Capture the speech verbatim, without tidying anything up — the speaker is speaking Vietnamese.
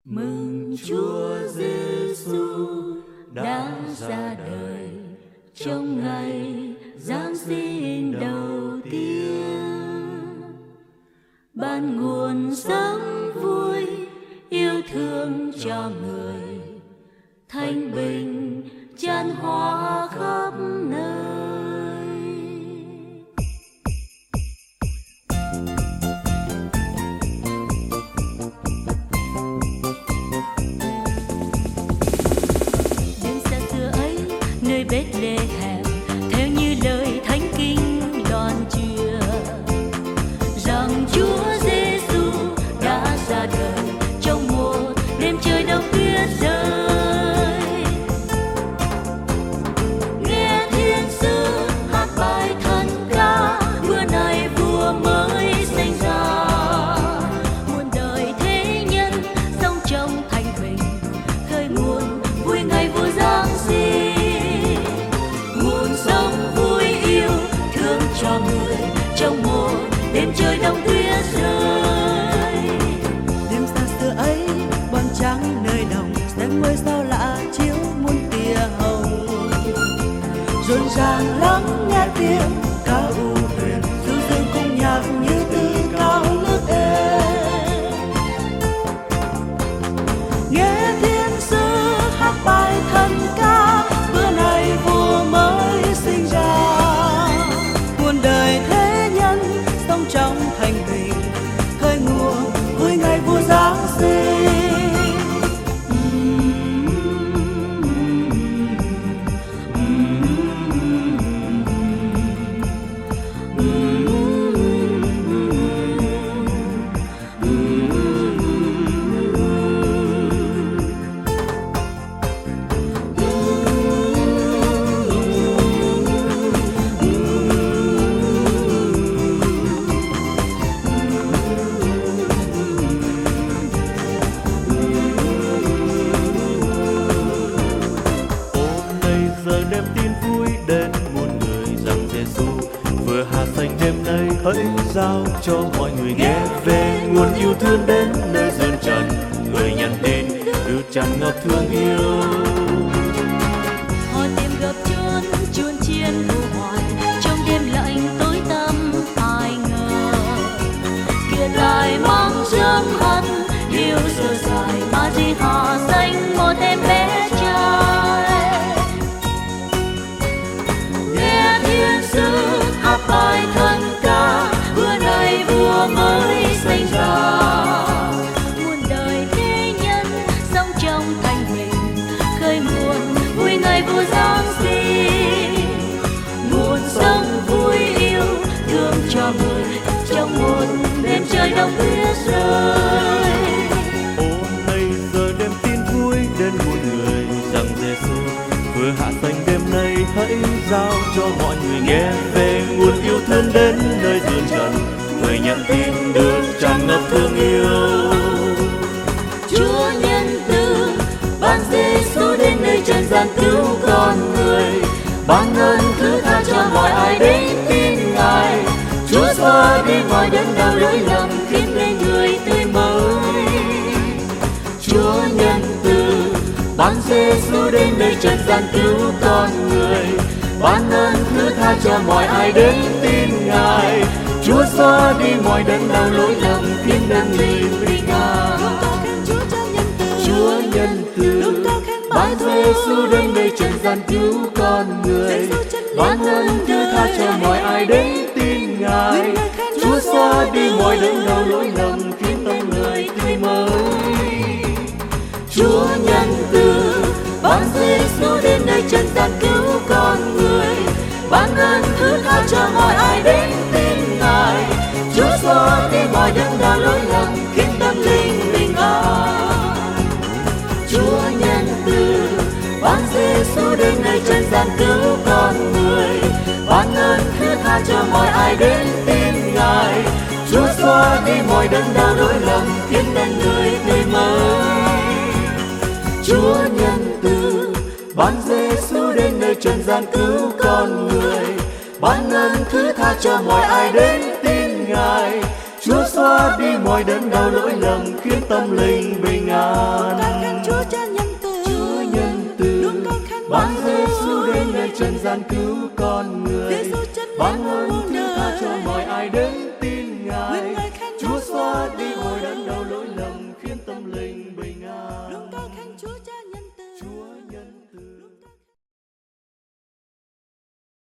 Mừng Chúa Giêsu đã ra đời trong ngày Giáng sinh đầu tiên, ban nguồn sống vui yêu thương cho người, thanh bình chan hòa khắp nơi. Đêm xa xưa ấy nơi Bethlehem, theo như lời thánh kinh loan truyền rằng Chúa Giêsu đã ra đời trong một đêm trời đông tuyết rơi. Nghe thiên sứ hát bài thần ca, bữa nay vua mới sinh ra. Muôn đời thế nhân sống trong thanh bình, khơi nguồn vui ngày vua Giáng sinh. Nguồn sống vui yêu thương cho người trong một đêm trời đông tuyết rơi. Đêm xa xưa ấy, bọn trắng nơi đồng xem ngôi sao lạ chiếu muôn tia hồng. Rộn ràng lắng nghe tiếng ca ưu huyền, du dương cùng nhạc như từ cao nước êm. Nghe thiên sứ hát bài thần ca, bữa nay vua mới sinh ra. Muôn đời thế nhân sống trong thanh bình, khơi nguồn vui ngày vua Giáng sinh. Giờ đem tin vui đến muôn người rằng Giêsu vừa hạ sinh đêm nay, hãy giao cho mọi người nghe về nguồn yêu thương đến nơi dương trần. Người nhận tin từ tràn ngập thương yêu, Họ tìm gặp chốn chuôn chiên u hoài, trong đêm lạnh tối tăm ai ngờ. Kia lại mong rơm hân yêu sơ dài, mà gì họ sinh một em bé trai. Nghe thiên sứ hát bài thần ca, bữa nay vua mới sinh ra. Muôn đời thế nhân sống trong thanh bình, khơi nguồn vui ngày vua Giáng sinh. Nguồn sống vui yêu thương cho người trong một đêm trời đông tuyết rơi. ôm nay giờ đem tin vui đến muôn người rằng Giêsu vừa hạ sinh đêm nay, hãy giao cho mọi người nghe về nguồn yêu thương đến nơi dương trần. Người nhận tin được tràn ngập thương yêu, Chúa nhân từ ban Giêsu đến nơi trần gian cứu con người, ban ơn thứ tha cho mọi ai đến tin Ngài. Chúa xóa đi mọi đớn đau lỗi lầm, khiến đời người tươi mới. Chúa nhân từ ban Giêsu đến nơi trần gian cứu con người, ban ơn thứ tha cho mọi ai đến tin Ngài. Chúa xóa đi mọi đớn đau lỗi lầm, khiến đời người bình an. Chúa nhân từ ban Giêsu đến nơi trần gian cứu con người, ban ơn thứ tha cho mọi ai đến tin Ngài. Chúa xóa đi mọi đớn đau lỗi lầm, khiến tâm người tươi mới. Chúa nhân từ ban Giêsu đến nơi trần gian cứu con người, ban ơn thứ tha cho mọi ai đến tin Ngài. Chúa xóa đi mọi đớn đau lỗi lầm, khiến tâm linh bình an. Chúa nhân từ ban Giêsu đến nơi trần gian cứu con người, ban ơn thứ tha cho mọi ai đến tin Ngài. Chúa xóa đi mọi đớn đau lỗi lầm, khiến đời người tươi mới. Chúa nhân từ ban Giêsu đến nơi trần gian cứu con người, ban ơn thứ tha cho mọi ai đến tin Ngài. Chúa xóa đi mọi đớn đau lỗi lầm, khiến tâm linh bình an. trần gian cứu con người. Giêsu chân Ban nhân ơn muôn thứ tha cho đời. mọi ai đến